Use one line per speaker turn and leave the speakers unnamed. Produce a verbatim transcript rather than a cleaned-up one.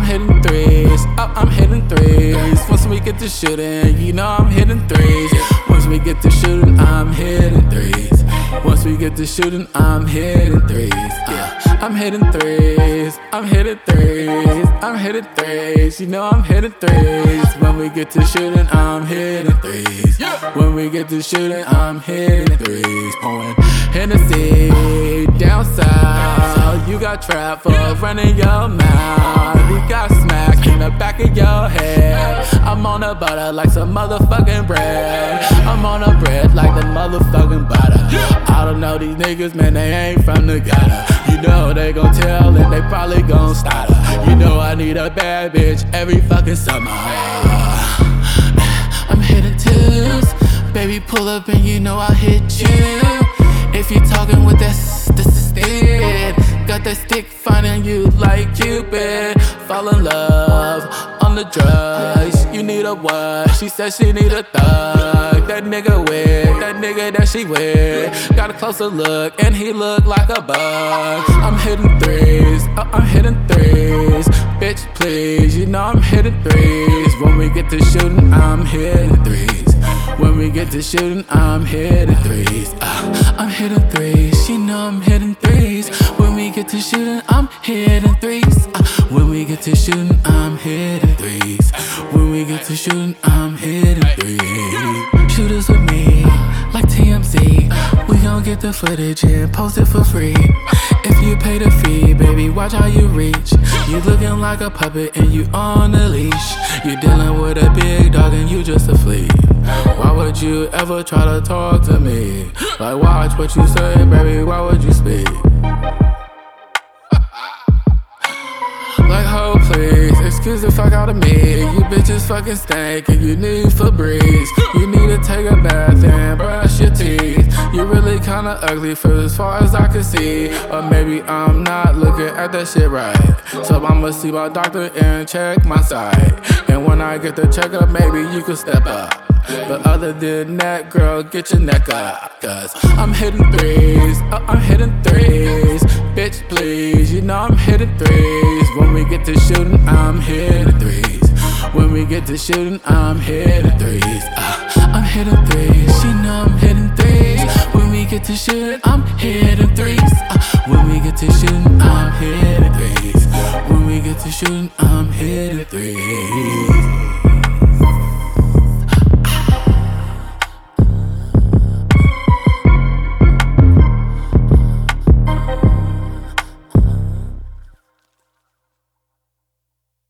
hitting threes. Oh, I'm hitting threes. Once we get to shooting, you know I'm hitting threes. Once we get to shooting, I'm hitting threes. Once we get to shooting, I'm hitting threes. Yeah, I'm hitting threes. I'm hitting threes. I'm hitting threes. You know I'm hitting threes. When we get to shooting, I'm hitting threes. When we get to shooting, I'm hitting threes. Pouring Hennessy down south. You got trap for running your mouth. You got smack in the back of your head. I'm on the butter like some motherfucking bread. I'm on the bread like the motherfucking butter. I don't know these niggas, man, they ain't from the gutter. You know they gon' tell and they probably gon' start her. You know I need a bad bitch every fucking summer. I'm hitting twos. Baby, pull up and you know I'll hit you. If you talking with this, this is it. Got that stick finding you like Cupid. Fall in love on the drugs. You need a what? She said she need a thug. That nigga with, that nigga that she with. Got a closer look and he look like a bug. I'm hitting threes, oh, I'm hitting threes. Bitch, please, you know I'm hitting threes. When we get to shooting, I'm hitting threes. When we get to shooting, I'm hitting threes. uh, I'm hitting threes, you know I'm hitting threes. When we get to shooting, I'm hitting threes. uh, When we get to shooting, I'm hitting threes. When we get to shooting, I'm hitting threes. Shooters with me, like T M Z. We gon' get the footage and post it for free. If you pay the fee, baby, watch how you reach. You looking like a puppet and you on a leash. You dealing with a big dog and you just a flea. Why would you ever try to talk to me? Like, watch what you say, baby, why would you speak? Like, ho, please, excuse the fuck out of me. You bitches fucking stank and you need Febreze. You need to take a bath and brush your teeth. You're really kinda ugly for as far as I can see. Or maybe I'm not looking at that shit right. So I'ma see my doctor and check my side. And when I get the checkup, maybe you can step up. But other than that, girl, get your neck up. Cause I'm hitting threes, oh, I'm hitting threes. Bitch, please, you know I'm hitting threes. When we get to shooting, I'm hitting threes. When we get to shooting, I'm hitting threes. uh, I'm hitting threes, you know I'm hitting threes. When we get to shooting, I'm hitting threes. uh, When we get to shooting, I'm hitting threes. When we get to shooting, I'm hitting threes.